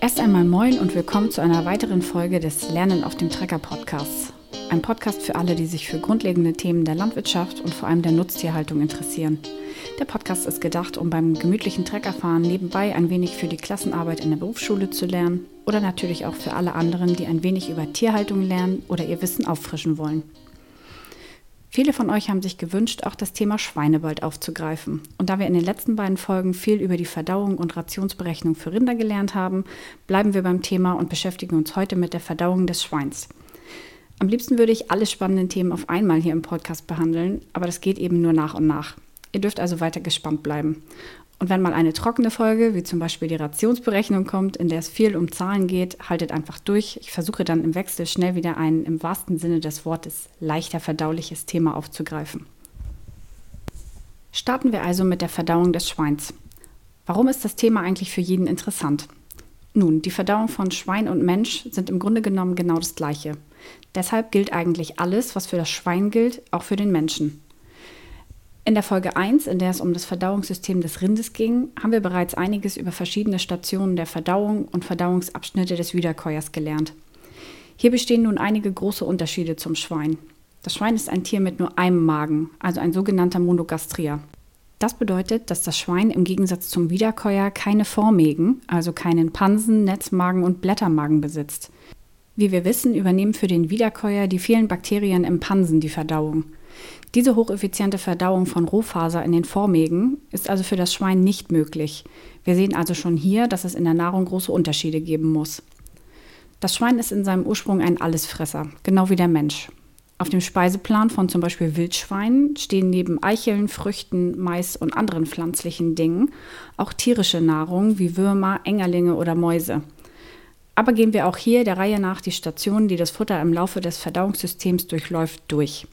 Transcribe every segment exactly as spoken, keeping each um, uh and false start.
Erst einmal moin und willkommen zu einer weiteren Folge des Lernen auf dem Trecker Podcasts. Ein Podcast für alle, die sich für grundlegende Themen der Landwirtschaft und vor allem der Nutztierhaltung interessieren. Der Podcast ist gedacht, um beim gemütlichen Treckerfahren nebenbei ein wenig für die Klassenarbeit in der Berufsschule zu lernen oder natürlich auch für alle anderen, die ein wenig über Tierhaltung lernen oder ihr Wissen auffrischen wollen. Viele von euch haben sich gewünscht, auch das Thema Schweine bald aufzugreifen. Und da wir in den letzten beiden Folgen viel über die Verdauung und Rationsberechnung für Rinder gelernt haben, bleiben wir beim Thema und beschäftigen uns heute mit der Verdauung des Schweins. Am liebsten würde ich alle spannenden Themen auf einmal hier im Podcast behandeln, aber das geht eben nur nach und nach. Ihr dürft also weiter gespannt bleiben. Und wenn mal eine trockene Folge, wie zum Beispiel die Rationsberechnung kommt, in der es viel um Zahlen geht, haltet einfach durch. Ich versuche dann im Wechsel schnell wieder ein, im wahrsten Sinne des Wortes, leichter verdauliches Thema aufzugreifen. Starten wir also mit der Verdauung des Schweins. Warum ist das Thema eigentlich für jeden interessant? Nun, die Verdauung von Schwein und Mensch sind im Grunde genommen genau das Gleiche. Deshalb gilt eigentlich alles, was für das Schwein gilt, auch für den Menschen. In der Folge eins, in der es um das Verdauungssystem des Rindes ging, haben wir bereits einiges über verschiedene Stationen der Verdauung und Verdauungsabschnitte des Wiederkäuers gelernt. Hier bestehen nun einige große Unterschiede zum Schwein. Das Schwein ist ein Tier mit nur einem Magen, also ein sogenannter Monogastrier. Das bedeutet, dass das Schwein im Gegensatz zum Wiederkäuer keine Vormägen, also keinen Pansen, Netzmagen und Blättermagen besitzt. Wie wir wissen, übernehmen für den Wiederkäuer die vielen Bakterien im Pansen die Verdauung. Diese hocheffiziente Verdauung von Rohfaser in den Vormägen ist also für das Schwein nicht möglich. Wir sehen also schon hier, dass es in der Nahrung große Unterschiede geben muss. Das Schwein ist in seinem Ursprung ein Allesfresser, genau wie der Mensch. Auf dem Speiseplan von zum Beispiel Wildschweinen stehen neben Eicheln, Früchten, Mais und anderen pflanzlichen Dingen auch tierische Nahrung wie Würmer, Engerlinge oder Mäuse. Aber gehen wir auch hier der Reihe nach die Stationen, die das Futter im Laufe des Verdauungssystems durchläuft, durch.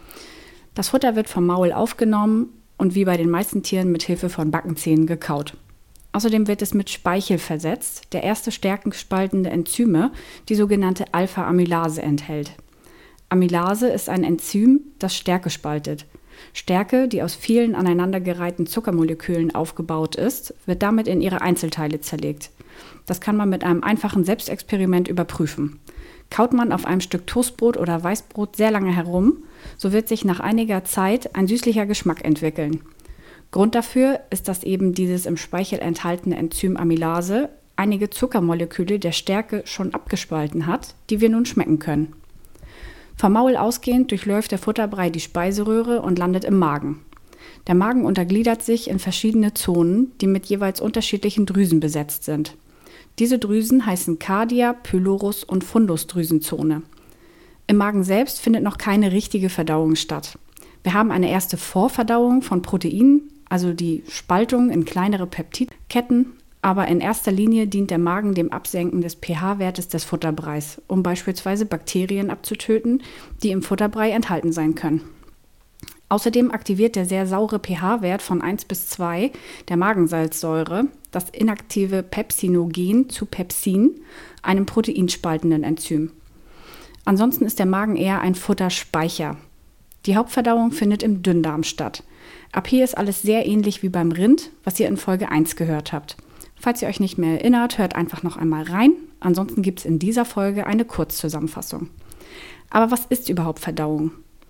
Das Futter wird vom Maul aufgenommen und wie bei den meisten Tieren mit Hilfe von Backenzähnen gekaut. Außerdem wird es mit Speichel versetzt, der erste stärkenspaltende Enzyme, die sogenannte Alpha-Amylase enthält. Amylase ist ein Enzym, das Stärke spaltet. Stärke, die aus vielen aneinandergereihten Zuckermolekülen aufgebaut ist, wird damit in ihre Einzelteile zerlegt. Das kann man mit einem einfachen Selbstexperiment überprüfen. Kaut man auf einem Stück Toastbrot oder Weißbrot sehr lange herum, so wird sich nach einiger Zeit ein süßlicher Geschmack entwickeln. Grund dafür ist, dass eben dieses im Speichel enthaltene Enzym Amylase einige Zuckermoleküle der Stärke schon abgespalten hat, die wir nun schmecken können. Vom Maul ausgehend durchläuft der Futterbrei die Speiseröhre und landet im Magen. Der Magen untergliedert sich in verschiedene Zonen, die mit jeweils unterschiedlichen Drüsen besetzt sind. Diese Drüsen heißen Cardia, Pylorus und Fundusdrüsenzone. Im Magen selbst findet noch keine richtige Verdauung statt. Wir haben eine erste Vorverdauung von Proteinen, also die Spaltung in kleinere Peptidketten, aber in erster Linie dient der Magen dem Absenken des pH-Wertes des Futterbreis, um beispielsweise Bakterien abzutöten, die im Futterbrei enthalten sein können. Außerdem aktiviert der sehr saure pH-Wert von eins bis zwei der Magensalzsäure das inaktive Pepsinogen zu Pepsin, einem proteinspaltenden Enzym. Ansonsten ist der Magen eher ein Futterspeicher. Die Hauptverdauung findet im Dünndarm statt. Ab hier ist alles sehr ähnlich wie beim Rind, was ihr in Folge eins gehört habt. Falls ihr euch nicht mehr erinnert, hört einfach noch einmal rein. Ansonsten gibt es in dieser Folge eine Kurzzusammenfassung. Aber was ist überhaupt Verdauung?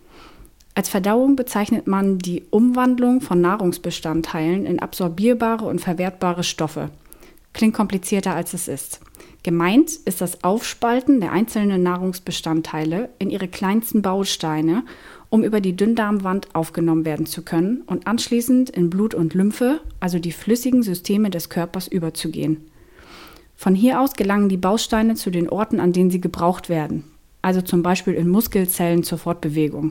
Als Verdauung bezeichnet man die Umwandlung von Nahrungsbestandteilen in absorbierbare und verwertbare Stoffe. Klingt komplizierter, als es ist. Gemeint ist das Aufspalten der einzelnen Nahrungsbestandteile in ihre kleinsten Bausteine, um über die Dünndarmwand aufgenommen werden zu können und anschließend in Blut und Lymphe, also die flüssigen Systeme des Körpers, überzugehen. Von hier aus gelangen die Bausteine zu den Orten, an denen sie gebraucht werden, also zum Beispiel in Muskelzellen zur Fortbewegung.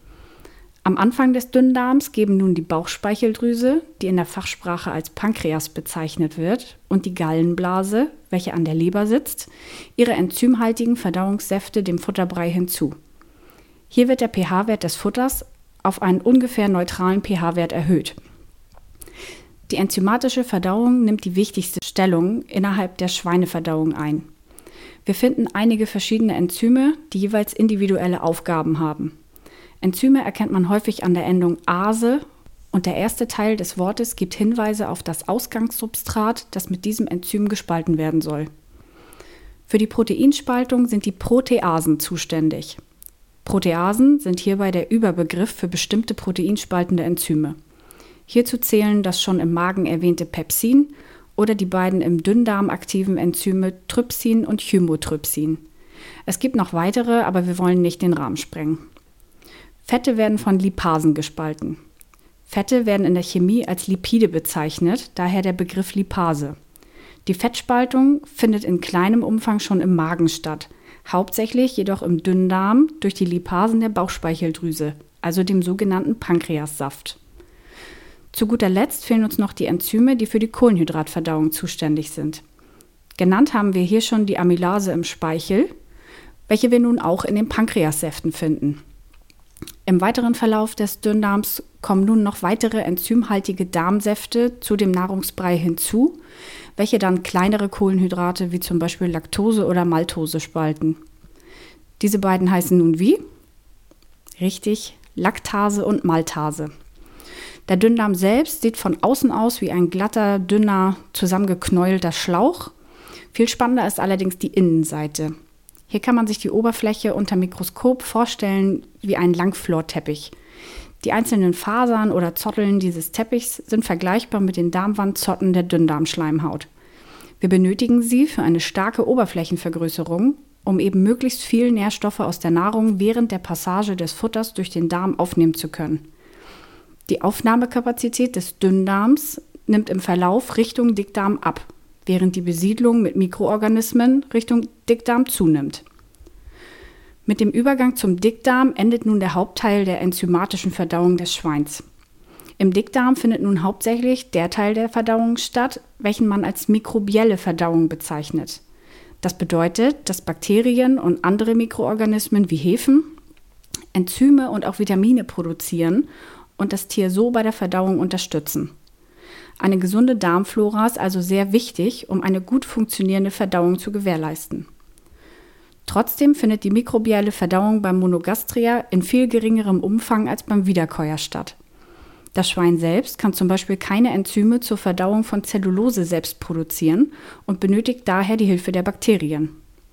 Am Anfang des Dünndarms geben nun die Bauchspeicheldrüse, die in der Fachsprache als Pankreas bezeichnet wird, und die Gallenblase, welche an der Leber sitzt, ihre enzymhaltigen Verdauungssäfte dem Futterbrei hinzu. Hier wird der pH-Wert des Futters auf einen ungefähr neutralen pH-Wert erhöht. Die enzymatische Verdauung nimmt die wichtigste Stellung innerhalb der Schweineverdauung ein. Wir finden einige verschiedene Enzyme, die jeweils individuelle Aufgaben haben. Enzyme erkennt man häufig an der Endung -ase und der erste Teil des Wortes gibt Hinweise auf das Ausgangssubstrat, das mit diesem Enzym gespalten werden soll. Für die Proteinspaltung sind die Proteasen zuständig. Proteasen sind hierbei der Überbegriff für bestimmte proteinspaltende Enzyme. Hierzu zählen das schon im Magen erwähnte Pepsin oder die beiden im Dünndarm aktiven Enzyme Trypsin und Chymotrypsin. Es gibt noch weitere, aber wir wollen nicht den Rahmen sprengen. Fette werden von Lipasen gespalten. Fette werden in der Chemie als Lipide bezeichnet, daher der Begriff Lipase. Die Fettspaltung findet in kleinem Umfang schon im Magen statt, hauptsächlich jedoch im Dünndarm durch die Lipasen der Bauchspeicheldrüse, also dem sogenannten Pankreassaft. Zu guter Letzt fehlen uns noch die Enzyme, die für die Kohlenhydratverdauung zuständig sind. Genannt haben wir hier schon die Amylase im Speichel, welche wir nun auch in den Pankreassäften finden. Im weiteren Verlauf des Dünndarms kommen nun noch weitere enzymhaltige Darmsäfte zu dem Nahrungsbrei hinzu, welche dann kleinere Kohlenhydrate wie zum Beispiel Laktose oder Maltose spalten. Diese beiden heißen nun wie? Richtig, Laktase und Maltase. Der Dünndarm selbst sieht von außen aus wie ein glatter, dünner, zusammengeknäuelter Schlauch. Viel spannender ist allerdings die Innenseite. Hier kann man sich die Oberfläche unter Mikroskop vorstellen wie ein Langflorteppich. Die einzelnen Fasern oder Zotteln dieses Teppichs sind vergleichbar mit den Darmwandzotten der Dünndarmschleimhaut. Wir benötigen sie für eine starke Oberflächenvergrößerung, um eben möglichst viel Nährstoffe aus der Nahrung während der Passage des Futters durch den Darm aufnehmen zu können. Die Aufnahmekapazität des Dünndarms nimmt im Verlauf Richtung Dickdarm ab, während die Besiedlung mit Mikroorganismen Richtung Dickdarm zunimmt. Mit dem Übergang zum Dickdarm endet nun der Hauptteil der enzymatischen Verdauung des Schweins. Im Dickdarm findet nun hauptsächlich der Teil der Verdauung statt, welchen man als mikrobielle Verdauung bezeichnet. Das bedeutet, dass Bakterien und andere Mikroorganismen wie Hefen Enzyme und auch Vitamine produzieren und das Tier so bei der Verdauung unterstützen. Eine gesunde Darmflora ist also sehr wichtig, um eine gut funktionierende Verdauung zu gewährleisten. Trotzdem findet die mikrobielle Verdauung beim Monogastrier in viel geringerem Umfang als beim Wiederkäuer statt. Das Schwein selbst kann zum Beispiel keine Enzyme zur Verdauung von Zellulose selbst produzieren und benötigt daher die Hilfe der Bakterien.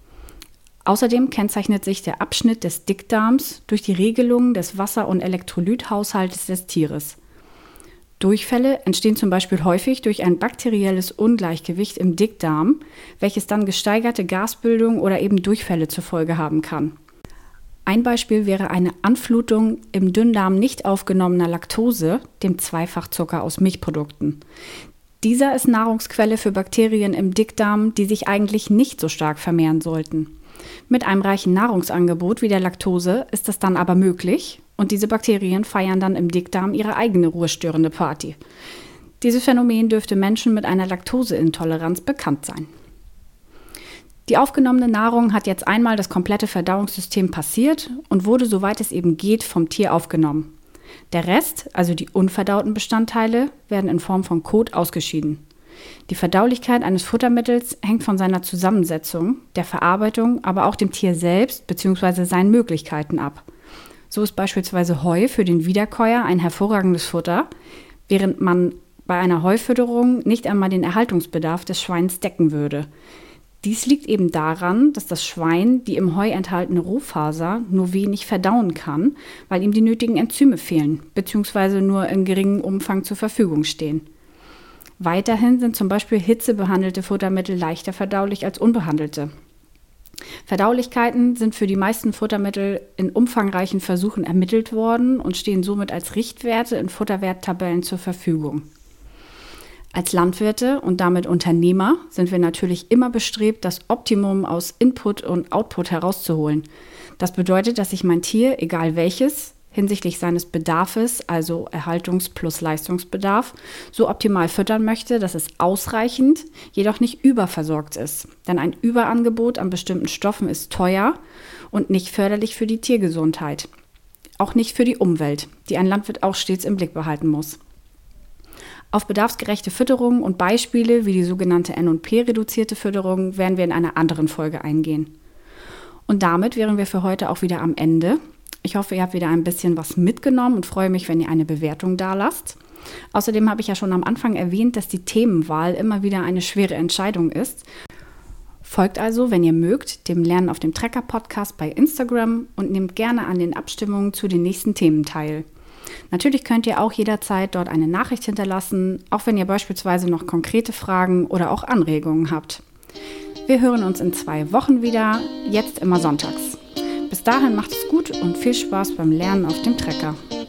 Außerdem kennzeichnet sich der Abschnitt des Dickdarms durch die Regelung des Wasser- und Elektrolythaushaltes des Tieres. Durchfälle entstehen zum Beispiel häufig durch ein bakterielles Ungleichgewicht im Dickdarm, welches dann gesteigerte Gasbildung oder eben Durchfälle zur Folge haben kann. Ein Beispiel wäre eine Anflutung im Dünndarm nicht aufgenommener Laktose, dem Zweifachzucker aus Milchprodukten. Dieser ist Nahrungsquelle für Bakterien im Dickdarm, die sich eigentlich nicht so stark vermehren sollten. Mit einem reichen Nahrungsangebot wie der Laktose ist das dann aber möglich und diese Bakterien feiern dann im Dickdarm ihre eigene ruhestörende Party. Dieses Phänomen dürfte Menschen mit einer Laktoseintoleranz bekannt sein. Die aufgenommene Nahrung hat jetzt einmal das komplette Verdauungssystem passiert und wurde, soweit es eben geht, vom Tier aufgenommen. Der Rest, also die unverdauten Bestandteile, werden in Form von Kot ausgeschieden. Die Verdaulichkeit eines Futtermittels hängt von seiner Zusammensetzung, der Verarbeitung, aber auch dem Tier selbst bzw. seinen Möglichkeiten ab. So ist beispielsweise Heu für den Wiederkäuer ein hervorragendes Futter, während man bei einer Heufütterung nicht einmal den Erhaltungsbedarf des Schweins decken würde. Dies liegt eben daran, dass das Schwein die im Heu enthaltene Rohfaser nur wenig verdauen kann, weil ihm die nötigen Enzyme fehlen bzw. nur in geringem Umfang zur Verfügung stehen. Weiterhin sind zum Beispiel hitzebehandelte Futtermittel leichter verdaulich als unbehandelte. Verdaulichkeiten sind für die meisten Futtermittel in umfangreichen Versuchen ermittelt worden und stehen somit als Richtwerte in Futterwerttabellen zur Verfügung. Als Landwirte und damit Unternehmer sind wir natürlich immer bestrebt, das Optimum aus Input und Output herauszuholen. Das bedeutet, dass ich mein Tier, egal welches, hinsichtlich seines Bedarfes, also Erhaltungs- plus Leistungsbedarf, so optimal füttern möchte, dass es ausreichend, jedoch nicht überversorgt ist. Denn ein Überangebot an bestimmten Stoffen ist teuer und nicht förderlich für die Tiergesundheit. Auch nicht für die Umwelt, die ein Landwirt auch stets im Blick behalten muss. Auf bedarfsgerechte Fütterung und Beispiele wie die sogenannte N und P-reduzierte Fütterung werden wir in einer anderen Folge eingehen. Und damit wären wir für heute auch wieder am Ende. Ich hoffe, ihr habt wieder ein bisschen was mitgenommen und freue mich, wenn ihr eine Bewertung dalasst. Außerdem habe ich ja schon am Anfang erwähnt, dass die Themenwahl immer wieder eine schwere Entscheidung ist. Folgt also, wenn ihr mögt, dem Lernen auf dem Trecker Podcast bei Instagram und nehmt gerne an den Abstimmungen zu den nächsten Themen teil. Natürlich könnt ihr auch jederzeit dort eine Nachricht hinterlassen, auch wenn ihr beispielsweise noch konkrete Fragen oder auch Anregungen habt. Wir hören uns in zwei Wochen wieder, jetzt immer sonntags. Bis dahin macht es gut und viel Spaß beim Lernen auf dem Trecker.